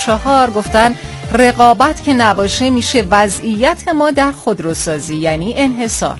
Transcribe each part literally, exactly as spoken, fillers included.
چهار گفتن رقابت که نباشه میشه وضعیت ما در خودروسازی، یعنی انحصار.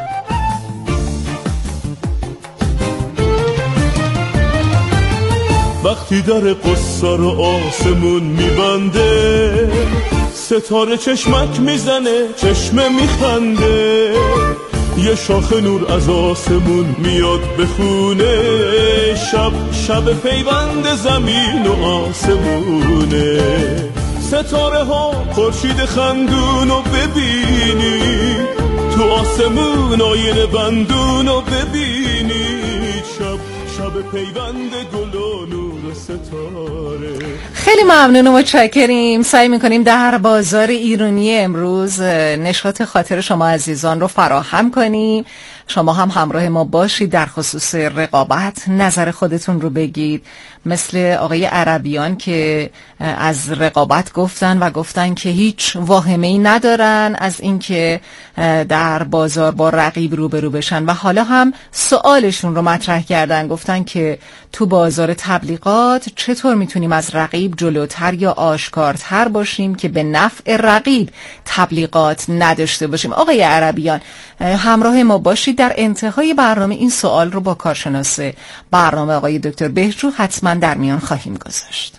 وقتی در قصه رو آسمون میبنده، ستاره چشمک میزنه چشمه میخنده، یه شاخ نور از آسمون میاد بخونه، شب شب پیوند زمین و آسمونه. ستاره ها خورشید خندون رو ببینی، تو آسمون آینه بندون رو ببینی، شب شب پیوند گل و نور ستاره. خیلی ممنون و متشکریم. سعی میکنیم در بازار ایرانی امروز نشاط خاطر شما عزیزان رو فراهم کنیم. شما هم همراه ما باشید، در خصوص رقابت نظر خودتون رو بگید، مثل آقای عربیان که از رقابت گفتن و گفتن که هیچ واهمه‌ای ندارن از اینکه در بازار با رقیب روبرو بشن و حالا هم سوالشون رو مطرح کردن، گفتن که تو بازار تبلیغات چطور میتونیم از رقیب جلوتر یا آشکارتر باشیم که به نفع رقیب تبلیغات نداشته باشیم. آقای عربیان همراه ما باشید. در انتهای برنامه این سوال رو با کارشناس برنامه آقای دکتر بهجو حتما در میان خواهیم گذاشت.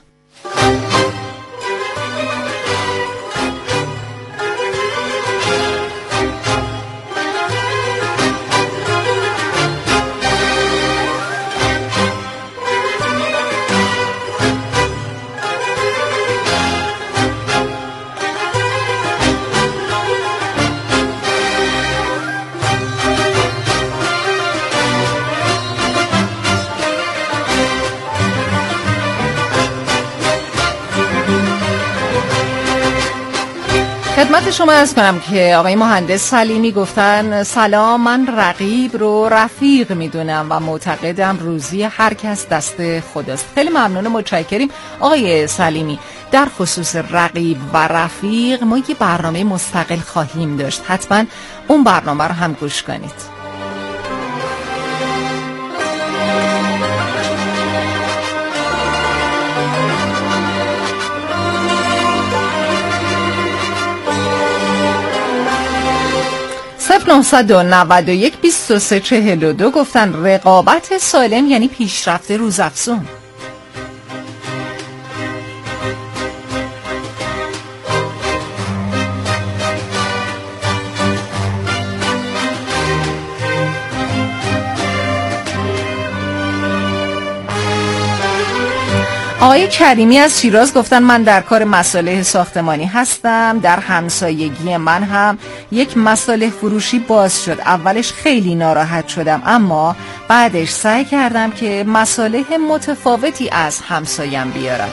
خدمت شما عرض کنم که آقای مهندس سلیمی گفتن سلام، من رقیب رو رفیق میدونم و معتقدم روزی هر کس دست خداست. خیلی ممنون و متشکریم آقای سلیمی. در خصوص رقیب و رفیق ما یه برنامه مستقل خواهیم داشت، حتما اون برنامه رو هم گوش کنید. صفر نه نه یک بیست و سه چهل و دو گفتن رقابت سالم یعنی پیشرفت روزافزون. آقای کریمی از شیراز گفتن من در کار مصالح ساختمانی هستم، در همسایگی من هم یک مصالح فروشی باز شد. اولش خیلی ناراحت شدم اما بعدش سعی کردم که مصالح متفاوتی از همسایم بیارم.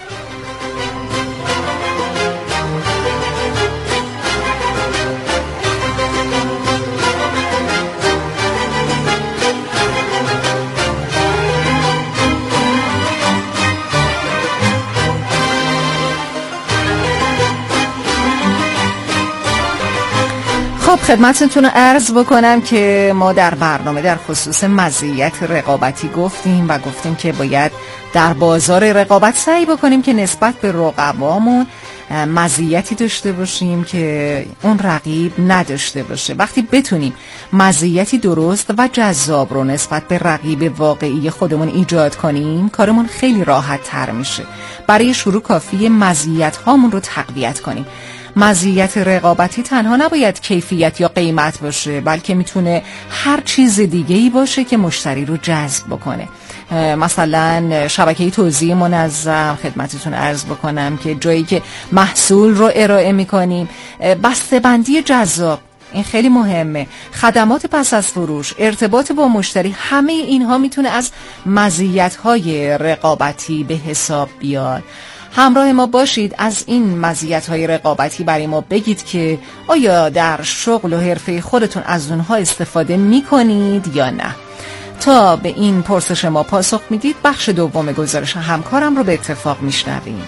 خب خدمتتون رو عرض بکنم که ما در برنامه در خصوص مزیت رقابتی گفتیم و گفتیم که باید در بازار رقابت سعی بکنیم که نسبت به رقبامون مزیتی داشته باشیم که اون رقیب نداشته باشه. وقتی بتونیم مزیتی درست و جذاب رو نسبت به رقیب واقعی خودمون ایجاد کنیم، کارمون خیلی راحت تر میشه. برای شروع کافیه مزیت هامون رو تقویت کنیم. مزیت رقابتی تنها نباید کیفیت یا قیمت باشه، بلکه میتونه هر چیز دیگه‌ای باشه که مشتری رو جذب بکنه. مثلا شبکه توزیع منظم، خدمتتون عرض بکنم که جایی که محصول رو ارائه میکنیم، بسته‌بندی جذاب، این خیلی مهمه، خدمات پس از فروش، ارتباط با مشتری، همه اینها میتونه از مزیت‌های رقابتی به حساب بیاد. همراه ما باشید، از این مزیت‌های رقابتی برای ما بگید که آیا در شغل و حرفه خودتون از اونها استفاده میکنید یا نه. تا به این پرسش ما پاسخ میدید، بخش دوم گزارش همکارم رو به اتفاق میشنویم.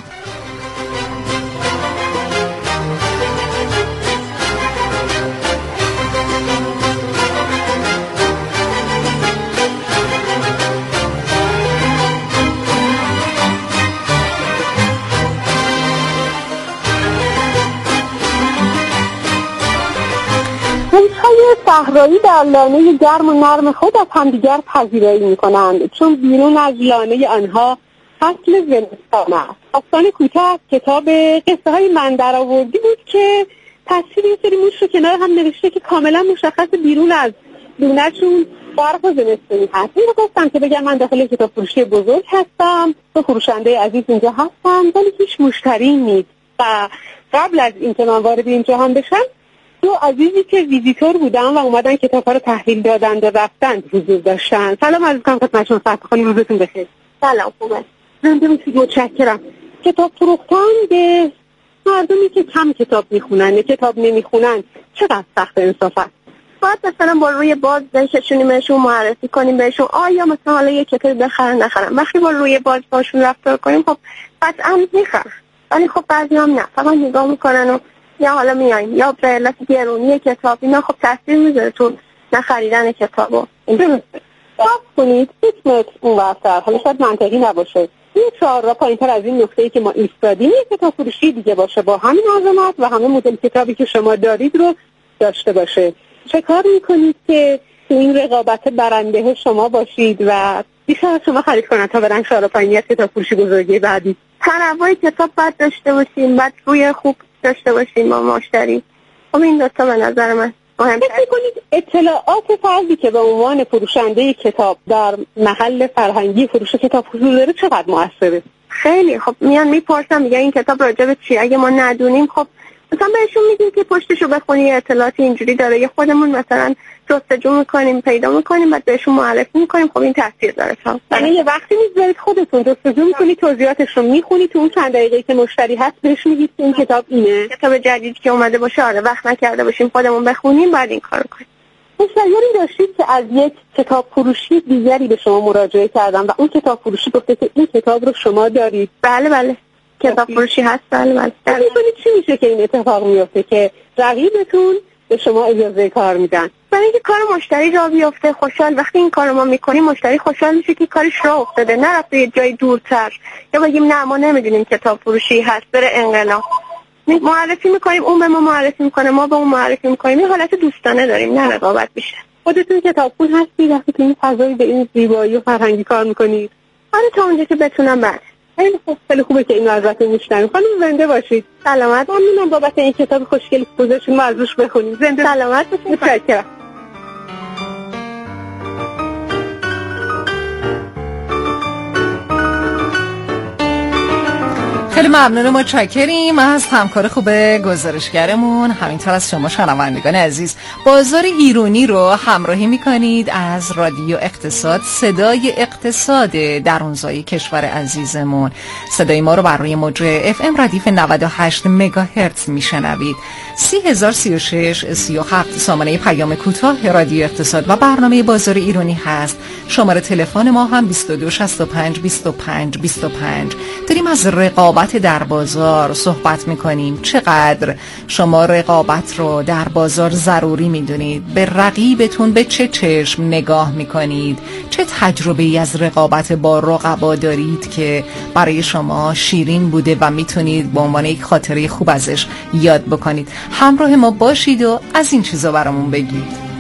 صحرایی در لانه گرم و نرم خود از همدیگر پذیرایی می‌کنند، چون بیرون از لانه آنها فصل زمستان است. داستان کوتاه کتاب قصه های من درآوردی بود که تصویر یه سری موش رو کنار هم نوشته که کاملا مشخص بیرون از لونه‌شون برف و زمستانی هست. این رو گفتم که بگم من داخل کتاب فروشی بزرگ هستم، تو فروشنده عزیز اینجا هستم، ولی هیچ مشتری نیست. و قبل از اینکه من وارد این جهان بشم، دو عزیزی که ویزیتور بودن و اومدن کتاب‌ها رو تحویل دادن و رفتن حضور داشتن. سلام عزیزم، خدمتتون فتحخانی، روزتون بخیر. سلام، خوبه. زنده متشکرم. کتاب فروختن به مردمی که کم کتاب میخونن، کتاب نمیخونن، چقدر سخت انصافا؟ باید مثلا با روی باز بهشونیم، بهشون معرفی کنیم، بهشون آیا مثلا حالا یک کتاب بخرن نخرن. وقتی با روی باز باشون رفتار کنیم خب قطعا میخرن، ولی خب بعضی هم نه، فقط نگاه میکنن و یا حالا میاییم یا به علت گرونی کتاب اینا خب تاثیر میذاره تو نخریدن کتابو. درسته. صاف کنید اسمت اون وقتر، حالا شاید منطقی نباشه، این چهار را پایین تر از این نقطه‌ای که ما ایستادیم یک کتاب فروشی دیگه باشه با همین عظمت و همه مدل کتابی که شما دارید رو داشته باشه. چه کار میکنید که تو این رقابت برنده شما باشید و بیشتر از شما خرید کنن تا برن چهار را پایینی از کتاب فروشی بزرگی بعدی؟ تنوع کتاب باید داشته باشیم، بعد روی خوب داشته باشیم با مشتری. خب این دو تا به نظر من مهمه. فکر کنید اطلاعات فردی که به عنوان فروشنده کتاب در محل فرهنگی فروش کتاب حضور داره چقدر موثره؟ خیلی. خب میان میپرسن میگن این کتاب راجع به چیه، اگه ما ندونیم خب مثلا بهشون میگیم که پشتشو بخونی اطلاعات اینجوری داره، یا خودمون مثلا جستجو میکنیم پیدا میکنیم بعد بهشون معرفی میکنیم. خب این تاثیر داره. تا یعنی یه وقتی میذارید خودتون جستجو میکنید، توضیحاتش رو میخونید، تو اون چند دقیقه‌ای که مشتری هست بهش میگید این کتاب اینه، کتاب جدیدی که اومده باشه، آره وقت نکرده باشیم خودمون بخونیم بعد این کارو کنیم. مشتریانی داشتید که از یک کتاب فروشی دیگری به شما مراجعه کردن و اون کتاب فروشی گفته که این کتاب رو شما دارید؟ بله بله، کتاب فروشی هست. بله بله. می‌دونید چی میشه که این اتفاق میفته که رقیبتون به شما اجازه کار میدن؟ برای اینکه کار مشتری راه بیفته خوشحال، وقتی این کارو ما میکنیم مشتری خوشحال میشه که کارش راه افتاده، نرفته یه جای دورتر یا بگیم نه ما نمیدونیم کتاب فروشی هست بره انقلاب. معرفی میکنیم، اون به ما معرفی میکنه، ما به اون معرفی میکنیم. این حالت دوستانه داریم، نه رقابت میشه. خودتون کتابخون هستی وقتی که این فضایی به این زیبایی و فرهنگی کار میکنید؟ آره تا اونجا که بتونم. بعد خیلی خوب، خیلی خوبه که این ازتون میشنویم. خانم زنده باشید. سلامت. ممنونم بابت این کتاب خوشگلی که گذاشتین ما ازش بخونیم. زنده سلامت باشید. متشکرم. خیلی ممنون، متشکریم از همکار خوب گزارشگرمون، همینطور از شما شنوندگان عزیز. بازار ایرونی رو همراهی میکنید از رادیو اقتصاد، صدای اقتصاد درونزای کشور عزیزمون. صدای ما رو بر روی موج اف ام ردیف نود و هشت مگاهرتز میشنوید. سی هزار سی و شش سی و هفت سامانه پیام کوتاه رادیو اقتصاد و برنامه بازار ایرونی هست. شماره تلفن ما هم بیست و دو شصت و پنج بیست و پنج بیست و پنج. داریم از رقابت در بازار صحبت میکنیم. چقدر شما رقابت رو در بازار ضروری میدونید؟ به رقیبتون به چه چشم نگاه میکنید؟ چه تجربه ای از رقابت با رقبا دارید که برای شما شیرین بوده و میتونید به عنوان یک خاطره خوب ازش یاد بکنید؟ همراه ما باشید و از این چیزا برامون بگید.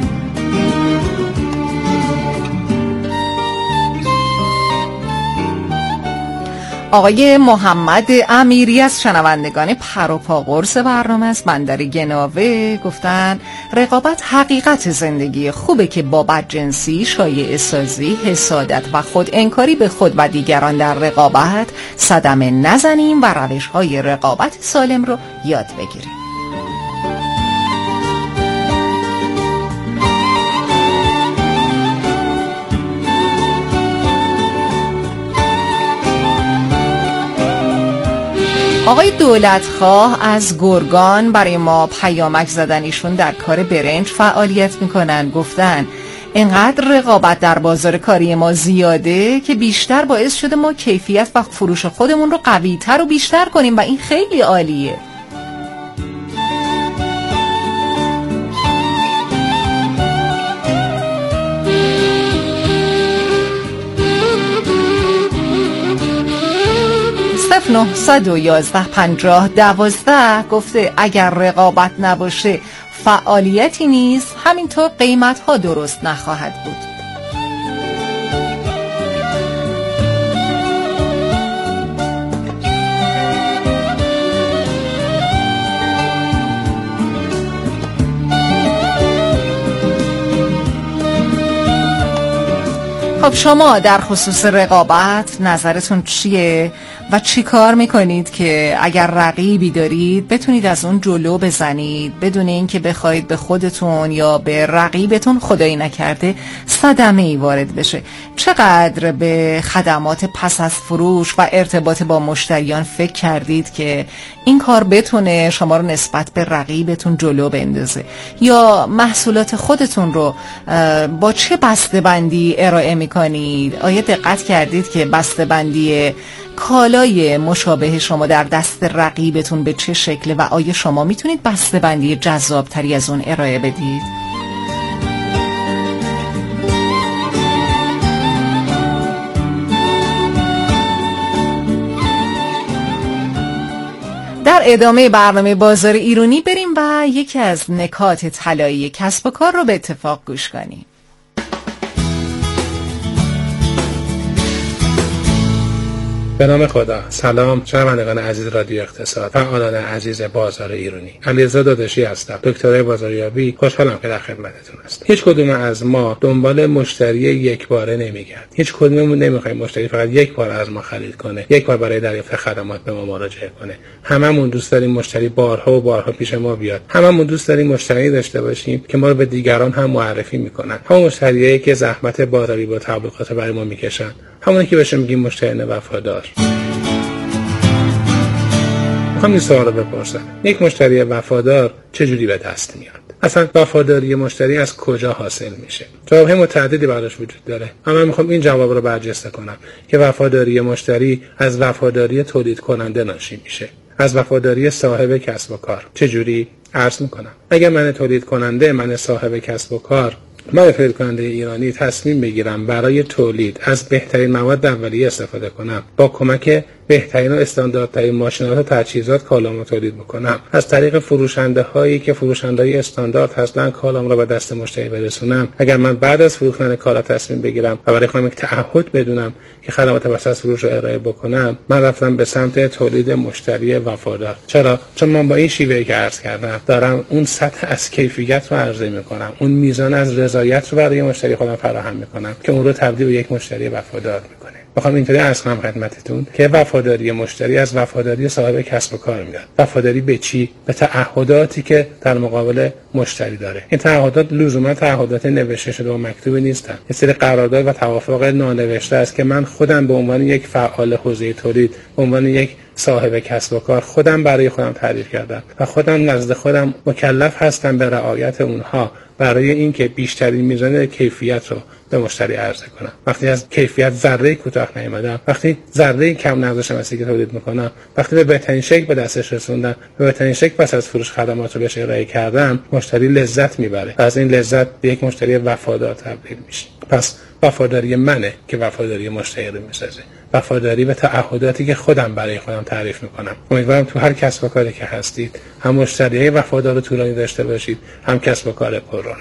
آقای محمد امیری از شنوندگان پروپا قرص برنامه است، بندر گناوه، گفتن رقابت حقیقت زندگی، خوبه که با بدجنسی، شایعه سازی، حسادت و خود انکاری به خود و دیگران در رقابت صدمه نزنیم و روش‌های رقابت سالم رو یاد بگیریم. آقای دولتخواه از گرگان برای ما پیامک زدن. ایشون در کار برنج فعالیت میکنن. گفتن اینقدر رقابت در بازار کاری ما زیاده که بیشتر باعث شده ما کیفیت و فروش خودمون رو قوی‌تر و بیشتر کنیم و این خیلی عالیه. نه یک یک پنجاه دوازده گفته اگر رقابت نباشه فعالیتی نیز همینطور قیمت‌ها درست نخواهد بود. خب شما در خصوص رقابت نظرتون چیه و چی کار میکنید که اگر رقیبی دارید بتونید از اون جلو بزنید بدون اینکه بخواید به خودتون یا به رقیبتون خدایی نکرده صدمه ای وارد بشه؟ چقدر به خدمات پس از فروش و ارتباط با مشتریان فکر کردید که این کار بتونه شما رو نسبت به رقیبتون جلو بندازه؟ یا محصولات خودتون رو با چه بسته‌بندی ارائه میکنید؟ آیا دقت کردید که بسته‌بندی کالای مشابه شما در دست رقیبتون به چه شکله و آیا شما میتونید بسته‌بندی جذابتری از اون ارائه بدید؟ در ادامه برنامه بازار ایرانی بریم و یکی از نکات طلایی کسب و کار رو به اتفاق گوش کنیم. به نام خدا. سلام شنوندگان عزیز رادیو اقتصاد، فعالان عزیز بازار ایرانی. علیرضا داداشی هستم، دکترای بازاریابی. خوشحالم که در خدمتتون هستم. هیچ کدوم از ما دنبال مشتری یک باره نمیگردیم. هیچ کدوممون نمیخوایم مشتری فقط یک بار از ما خرید کنه، یک بار برای دریافت خدمات به ما مراجعه کنه. هممون دوست داریم مشتری بارها و بارها پیش ما بیاد. هممون دوست داریم مشتری داشته باشیم که ما رو به دیگران هم معرفی میکنن. همون مشتریایی که زحمت بازاری با تبلیغات برای ما میکشن، همونی که بهش میگیم مشتری وفادار. میخوام این سوال رو بپرسم: یک مشتری وفادار چجوری به دست میاد؟ اصلا وفاداری مشتری از کجا حاصل میشه؟ جوابهای متعددی براش وجود داره، اما من میخوام این جواب رو برجسته کنم که وفاداری مشتری از وفاداری تولید کننده ناشی میشه، از وفاداری صاحب کسب و کار. چجوری؟ عرض میکنم. اگر من تولید کننده، من صاحب کسب و کار، من تولید کننده ایرانی تصمیم بگیرم برای تولید از بهترین مواد اولیه استفاده کنم، با کمک بهترین و استانداردترین ماشین‌ها و تجهیزات کالامو تولید بکنم، از طریق فروشنده هایی که فروشنده‌های استاندارد هستن کالام رو به دست مشتری برسونم. اگر من بعد از فروختن کالا تصمیم بگیرم و برای خودم یک تعهد بدونم که خدمات پس از فروش رو ارائه بکنم، من رفتم به سمت تولید مشتری وفادار. چرا؟ چون من با این شیوهی که عرض کردم دارم اون سطح از کیفیت رو عرضه می‌کنم، اون میزان از رضایت رو برای مشتری خودم فراهم می‌کنم که اون رو تبدیل به یک مشتری وفادار می‌کنه. میخوام اینطوری عرض کنم خدمتتون که وفاداری مشتری از وفاداری صاحب کسب و کار میاد. وفاداری به چی؟ به تعهداتی که در مقابل مشتری داره. این تعهدات لزوما تعهدات نوشته شده و مکتوبی نیستن. یه سری قرارداد و توافق نانوشته است که من خودم به عنوان یک فعال حوزه تولید، به عنوان یک صاحب کسب و کار خودم برای خودم تعریف کردم و خودم نزد خودم مکلف هستم به رعایت اونها برای اینکه بیشترین میزان کیفیت رو به مشتری عرضه کنم. وقتی از کیفیت ذره کوتاه نیامدم، وقتی ذره کم نذاشتم از اینکه تولید میکنم، وقتی به بهترین شکل به دستش رسوندم، به بهترین شکل پس از فروش خدمات رو بهش ارائه کردم، مشتری لذت میبره و از این لذت به یک مشتری وفادار تبدیل میشه. پس وفاداری منه که وفاداری مشتری رو میسازه. وفاداری به تعهداتی که خودم برای خودم تعریف میکنم. امیدوارم تو هر کسب و کاری که هستید هم مشتریای وفادار و طولانی داشته باشید، هم کسب و کار پررونق.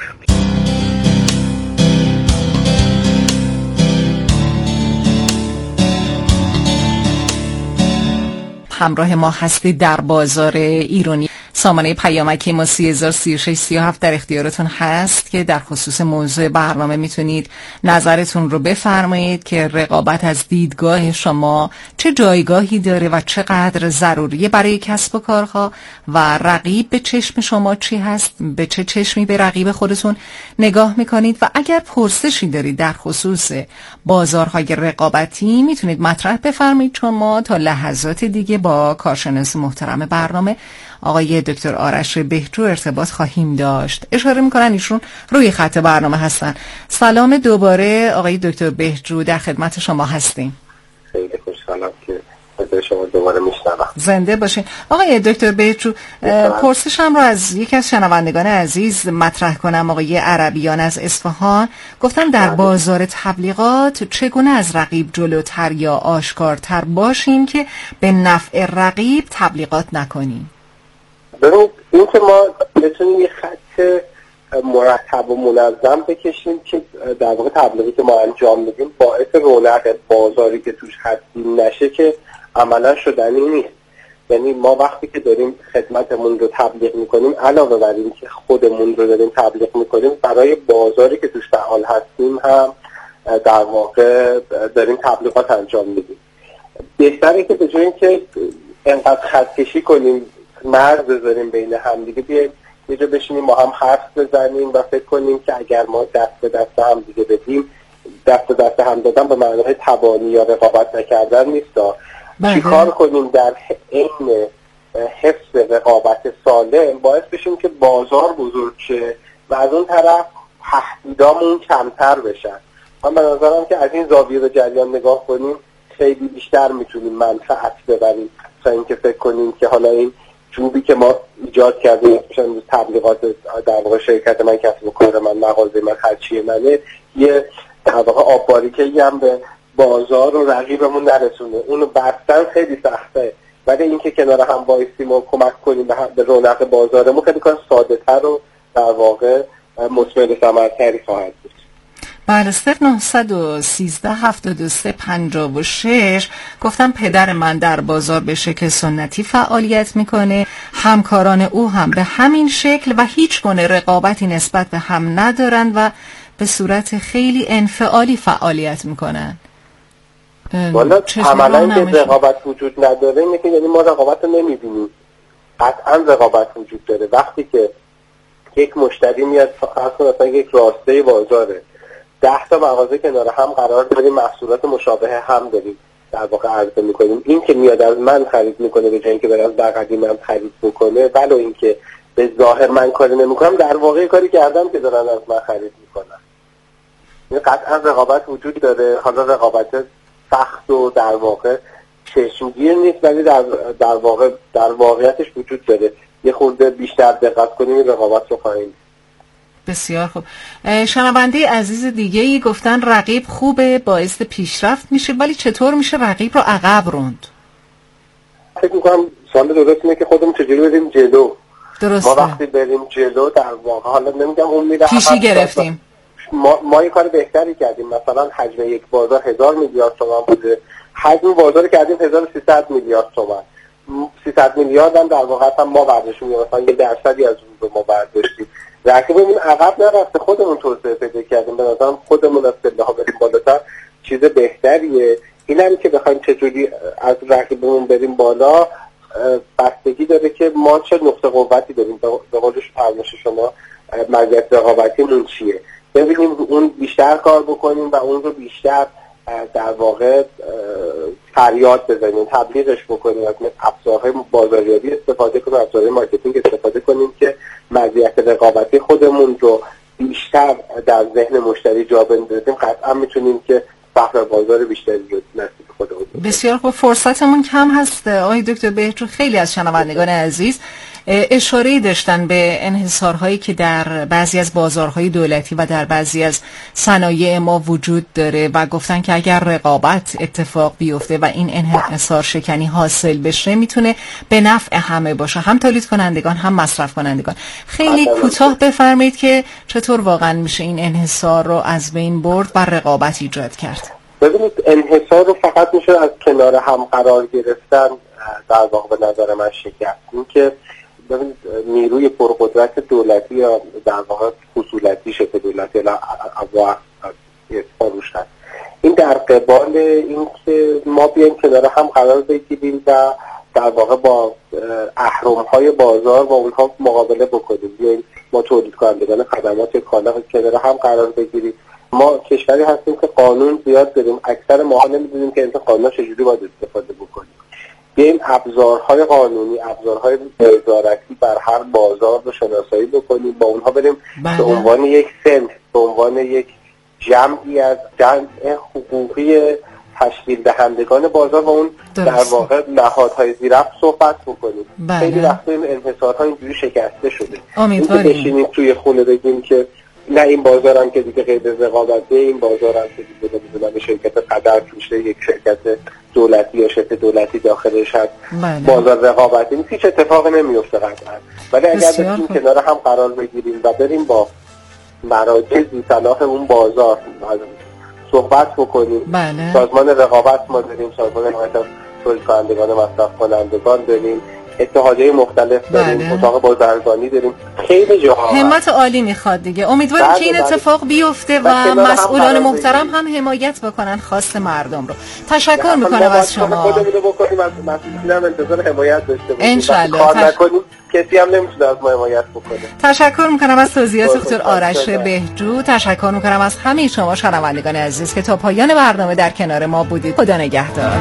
همراه ما هستید در بازار ایرانی. سامانه پیامکی ما سی هزار سی و شش سی و هفت در اختیارتون هست که در خصوص موضوع برنامه میتونید نظرتون رو بفرمایید که رقابت از دیدگاه شما چه جایگاهی داره و چقدر ضروریه برای کسب و کارها و رقیب به چشم شما چی هست، به چه چشمی به رقیب خودتون نگاه میکنید و اگر پرسشی دارید در خصوص بازارهای رقابتی میتونید مطرح بفرمایید، چون ما تا لحظات دیگه با کارشناس محترم برنامه آقای دکتر آرش بهجو ارتباط خواهیم داشت. اشاره میکنن ایشون روی خط برنامه هستن. سلام دوباره آقای دکتر بهجو، در خدمت شما هستیم. خیلی خوشحالم که صدای شما دوباره میشنوم. زنده باشین. آقای دکتر بهجو، پرسشم رو از یکی از شنوندگان عزیز مطرح کنم. آقای عربیان از اصفهان گفتن در بازار تبلیغات چگونه از رقیب جلوتر یا آشکارتر باشیم که به نفع رقیب تبلیغات نکنیم؟ برو این که ما بتونیم یه خط مرتب و منظم بکشیم که در واقع تبلیغی که ما انجام میدیم باعث رونق بازاری که توش هستیم نشه که عملا شدنی نیست. یعنی ما وقتی که داریم خدمتمون رو تبلیغ میکنیم علاوه بر این که خودمون رو داریم تبلیغ میکنیم برای بازاری که توش فعال هستیم هم در واقع داریم تبلیغات انجام میدیم. بهتره که به جای اینکه انقدر خط کشی کنیم مرز بذاریم بین هم دیگه بیایم یه جا بشینیم ما هم حرف بزنیم و فکر کنیم که اگر ما دست به دست هم دیگه بدیم، دست به دست هم دادن به معنای تبانی یا رقابت نکردن نیستا. چی کار کنیم در عین حفظ رقابت سالم باعث بشیم که بازار بزرگ شه و از اون طرف تهدیدامون کمتر بشن. من به نظرم که از این زاویه به جریان نگاه کنیم خیلی بیشتر میتونیم منفعت ببریم تا اینکه فکر کنیم که حالا این چوبی که ما ایجاد کردیم مثلا تبلیغات در واقع شرکت من، کسب و کار من، مغازه من، خرچی منه، یه در واقع آب باریکه‌ای هم به بازار و رقیبمون نرسونه. اونو بستن خیلی سخته، ولی اینکه کنار هم وایسیم و کمک کنیم به رونق بازارمون خیلی کار ساده‌تر و در واقع مثمر ثمرتری خواهد بود. بله، صفر نه یک سه هفتاد و سه پنجاه و شش گفتم پدر من در بازار به شکل سنتی فعالیت میکنه، همکاران او هم به همین شکل و هیچ گونه رقابتی نسبت به هم ندارند و به صورت خیلی انفعالی فعالیت میکنن. والا عملا که رقابت وجود نداره اینه که یعنی ما رقابت رو نمیبینیم. قطعا رقابت وجود داره. وقتی که یک مشتری میاد مثلا یک راسته بازاره، ده تا مغازه کنار هم قرار داریم محصولات مشابه هم داریم در واقع عرضه میکنیم. این که میاد از من خرید میکنه به جای اینکه بره از بغلی من خرید میکنه، ولو اینکه به ظاهر من کاری نمیکنم در واقع کاری کردم که دارن از من خرید میکنن. این قطعا رقابت وجود داره. حالا رقابت سخت و در واقع چشمگیر نیست، ولی در در واقع در واقعیتش وجود داره. یه خورده بیشتر دقت کنیم این رقابت رو خواهیم. بسیار خوب. شنونده عزیز دیگه ای گفتن رقیب خوبه، باعث پیشرفت میشه، ولی چطور میشه رقیب رو عقب روند؟ فکر میکنم سوال درست اینه که خودمون چجوری بریم جلو. درسته. ما وقتی بریم جلو در واقع حالا نمیگم اون میره پیشی گرفتیم. ما ما یه کار بهتری کردیم. مثلا حجم یک بازار هزار میلیارد تومان بوده، حجم بازار کردیم هزار و سیصد میلیارد تومان. سیصد میلیارد هم در واقع هم ما برداشتیم، مثلا یه درصدی از اون رو ما برداشتیم. رقیبمون عقب نرفته، خودمون توسعه پیدا کردیم. به نظرم خودمون از پله ها بریم بالاتر چیز بهتریه. اینم که بخوایم چجوری از رقیبمون بریم بالا بستگی داره که ما چه نقطه قوتی داریم. به قولش فرمایش شما مزیت رقابتیمون چیه، ببینیم اون بیشتر کار بکنیم و اون رو بیشتر در واقع فریاد بزنیم، تبلیغش بکنیم، از ابزارهای بازاریابی استفاده کنیم، ابزارهای مارکتینگ استفاده کنیم که مزیت رقابتی خودمون رو بیشتر در ذهن مشتری جا بندازیم. قطعا میتونیم که فخر بازار بیشتری رو نصیب خودمون. بسیار خوب. فرصتمون کم هست آقای دکتر بهجو. خیلی از شنوندگان عزیز اشاره‌ای داشتن به انحصارهایی که در بعضی از بازارهای دولتی و در بعضی از صنایع ما وجود داره و گفتن که اگر رقابت اتفاق بیفته و این انحصار شکنی حاصل بشه میتونه به نفع همه باشه، هم تولید کنندگان هم مصرف کنندگان. خیلی کوتاه بفرمایید که چطور واقعا میشه این انحصار رو از بین برد و رقابت ایجاد کرد؟ ببینید انحصار رو فقط میشه از کنار هم قرار گرفتن در واقع به نظر من شکست. این که ببینید نیروی پرقدرت دولتی یا در واقع خصولتی شبه دولتی یا روش هست. این در قبال این که ما بیایم کنار هم قرار بگیریم و در واقع با اهرم‌های بازار با اونها مقابله بکنیم. بیایم ما تولید کنندگان خدمات کالا کنار هم قرار بگیریم. ما کشوری هستیم که قانون زیاد داریم، اکثر ما نمی‌دونیم که این قانون چجوری باید استفاده بکنیم. بیایم ابزارهای قانونی، ابزارهای وزارتی بر هر بازار رو شناسایی بکنیم، با اونها بریم به عنوان یک سنف، به عنوان یک جمعی از جمع حقوقی تشکیل دهندگان بازار و اون درست. در واقع نهادهای زیرفت صحبت بکنیم. خیلی وقتا این انحصارها اینجوری شکسته شده. امیدواریم بشینیم توی خونه بگیم که نه این بازارم که دیگه غیر رقابته، این بازارم که دیگه نمیدونم شرکت قدر توشه، یک شرکت دولتی یا شرکت دولتی داخلش هست، بازار رقابتی نیست، هیچ اتفاقی نمیفته قطعا. ولی اگر بتونیم کنار هم قرار بگیریم و بریم با مراجع صلاح اون بازار صحبت بکنیم، بله. سازمان رقابت ما داریم، سازمان حمایت تولید کنندگان و مصرف کنندگان داریم، اتحادیه مختلف داریم، بله. اتاق بازرگانی داریم، خیلی جاها همت عالی میخواد دیگه. امیدواریم که این اتفاق بیفته و مسئولان محترم هم حمایت بکنن خواست مردم رو. تشکر میکنم از شما. خودمون رو بکنیم، از مسئولین انتظار حمایت داشته باشیم. ان شاء الله کار نکنیم کسی هم نمیتونه از ما حمایت بکنه. تشکر میکنم از توضیحات دکتر آرش بهجو. تشکر میکنم از همه شما شنوندگان عزیز که تا پایان برنامه در کنار ما بودید. خدا نگهدار.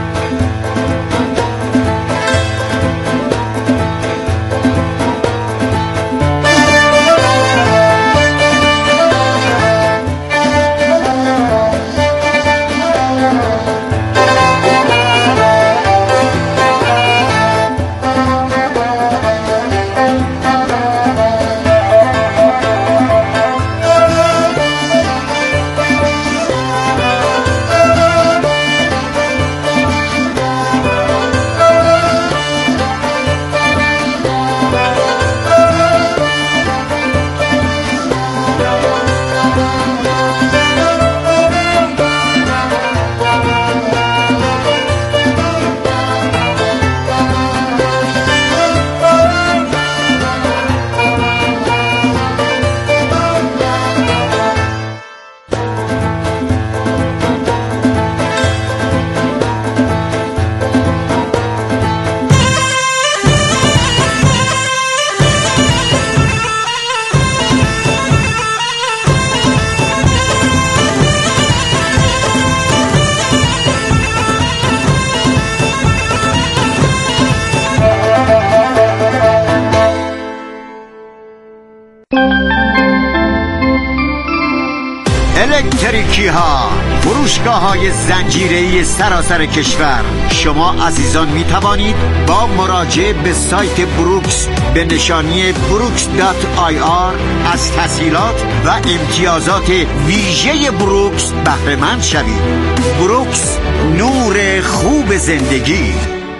الکتریکی ها، فروشگاه های زنجیره‌ای سراسر کشور. شما عزیزان می توانید با مراجعه به سایت بروکس به نشانی بروکس دات آی آر از تسهیلات و امتیازات ویژه بروکس بهره مند شوید. بروکس، نور خوب زندگی.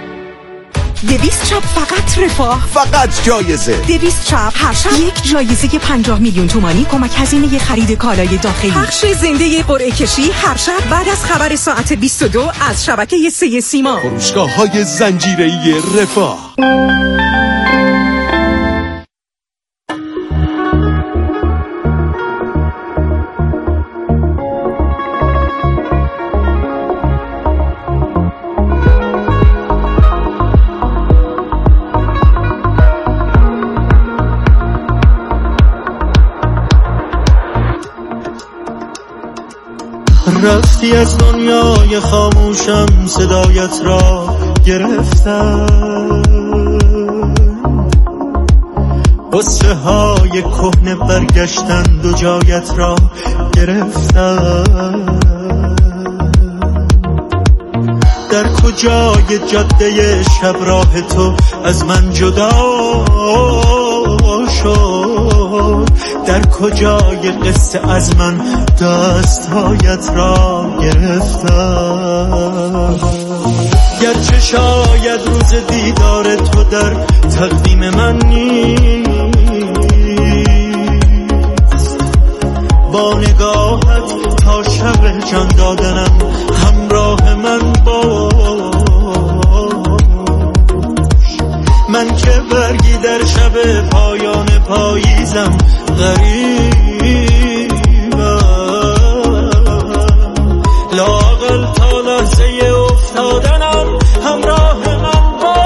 دویست چاپ فقط رفاه، فقط جایزه. دویست چاپ هر شب یک جایزه پنجاه میلیون تومانی کمک هزینه خرید کالای داخلی. پخش زنده قرعه کشی هر شب بعد از خبر ساعت بیست و دو از شبکه سه سیما. فروشگاه‌های زنجیره‌ای رفاه. رفتی از دنیای خاموشم، صدایت را گرفتم، قصه های کهنه برگشتند و جایت را گرفتم. در کجای جاده شب راه تو از من جدا شد؟ در کجای قصه از من دستهایت را گرفتم؟ گرچه شاید روز دیدار تو در تقدیم من نیست، با نگاهت تا شب جان دادنم همراه من باش. من که برگی در شب پایان پاییزم غریبم، لااقل تا لحظه افتادنم همراه من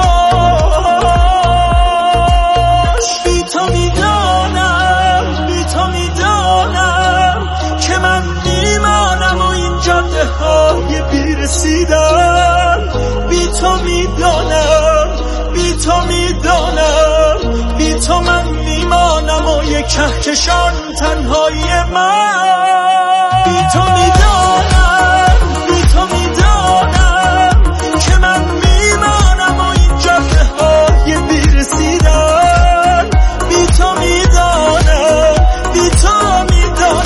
باش. بی تو میدانم، بی تو میدانم که من میمانم و این جاده های بیرسیدم. بی تو میدانم، بی تو میدانم، بی تو من میمانم و یک کهکشان تنهایی من. بی تو میدانم، بی تو میدانم که من میمانم و این جاده های بیرسیدن. بی تو میدانم، بی تو میدانم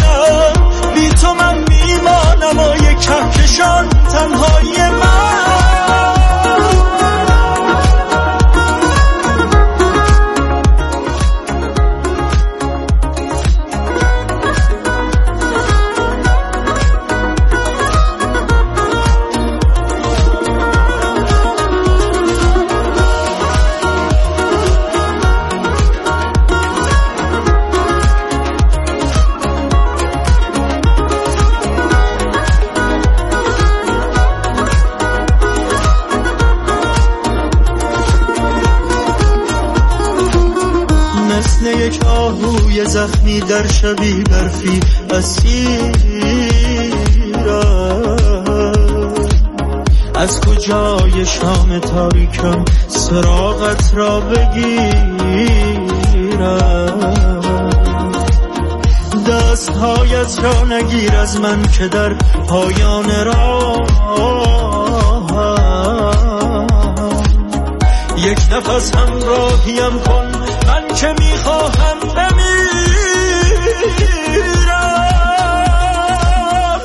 یک آهوی زخمی در شبی برفی اسیرم. از کجای شام تاریکم سراغت را بگیرم؟ دستهایت را نگیر از من که در پایان راه یک نفس همراهیم کن، من که میخواهم بمیرم.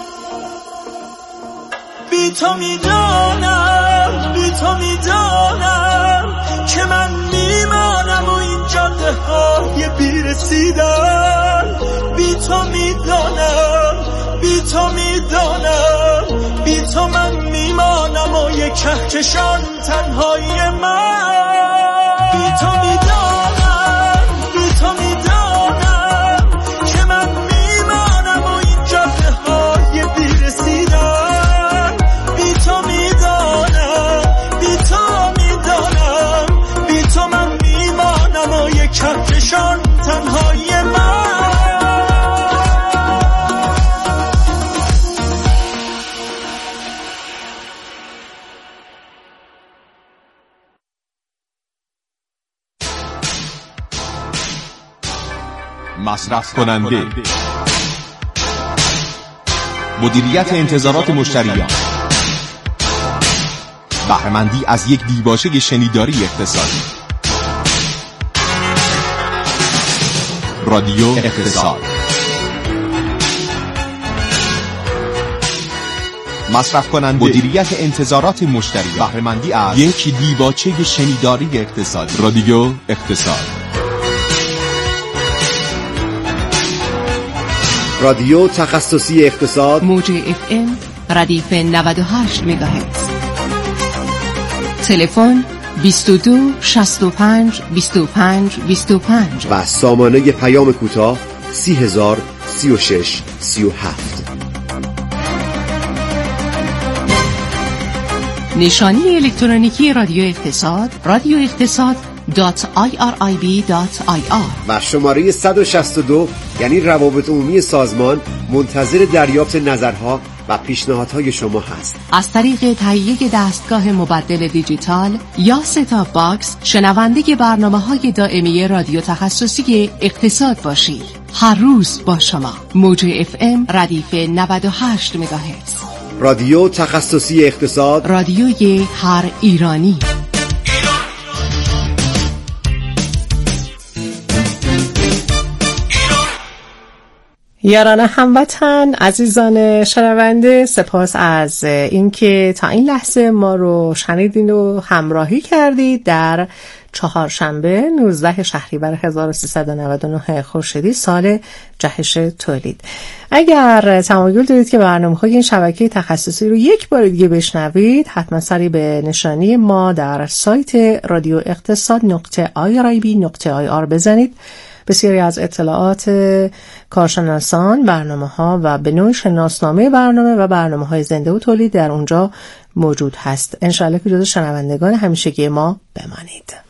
بی تو میدانم، بی تو میدانم که من میمانم و این جاده های بیرسیدن. بی تو میدانم، بی تو میدانم، بی تو من میمانم و یک کهکشان تنهای من. بی تو میدانم، بی تو میدانم که من میمانم و این جاده های بیرسیدن. بی تو میدانم، بی تو میدانم، بی تو من میمانم و یک کهکشان تنهای من. مصرف کننده، مدیریت انتظارات مشتریان، بهره‌مندی از یک دیباچه شنیداری اقتصادی. رادیو اقتصاد. مصرف کننده، مدیریت انتظارات مشتریان، بهره‌مندی از یک دیباچه شنیداری اقتصادی. رادیو اقتصاد. رادیو تخصصی اقتصاد، موج اف ام ردیف نود و هشت مگاهرتز. تلفن بیست و دو شصت و پنج بیست و پنج بیست و پنج و سامانه پیام کوتاه سی هزار سی و شش سی و هفت. نشانی الکترونیکی رادیو اقتصاد رادیو اقتصاد دات آی آر آی بی دات آی آر و شماره صد و شصت و دو یعنی روابط عمومی سازمان منتظر دریافت نظرها و پیشنهادهای شما هست. از طریق تهیه دستگاه مبدل دیجیتال یا ستاپ باکس شنونده برنامه‌های دائمی رادیو تخصصی اقتصاد باشید. هر روز با شما. موج اف ام ردیف نود و هشت مگاهرتز. رادیو تخصصی اقتصاد، رادیوی هر ایرانی. یاران هموطن، عزیزان شنونده، سپاس از اینکه تا این لحظه ما رو شنیدین و همراهی کردید در چهارشنبه نوزده شهریور هزار و سیصد و نود و نه خورشیدی سال جهش تولید. اگر تمایل دارید که برنامه‌های این شبکه تخصصی رو یک بار دیگه بشنوید، حتما سری به نشانی ما در سایت رادیو اقتصاد نقطه آی آر آی بی نقطه آی آر بزنید. بسیاری از اطلاعات کارشناسان، برنامه‌ها و به نوع شناسنامه برنامه و برنامه‌های زنده و تولید در اونجا موجود هست. انشاءالله که جزو شنوندگان همیشگی ما بمانید.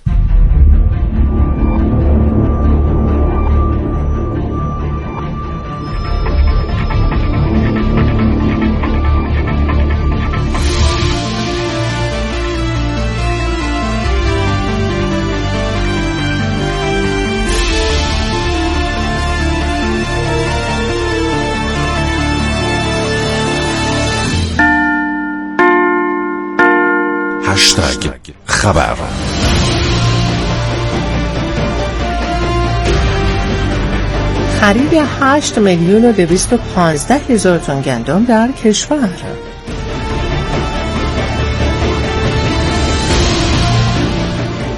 هشتگ خبر. خرید هشت میلیون و دویست و پانزده هزار تن گندم در کشور.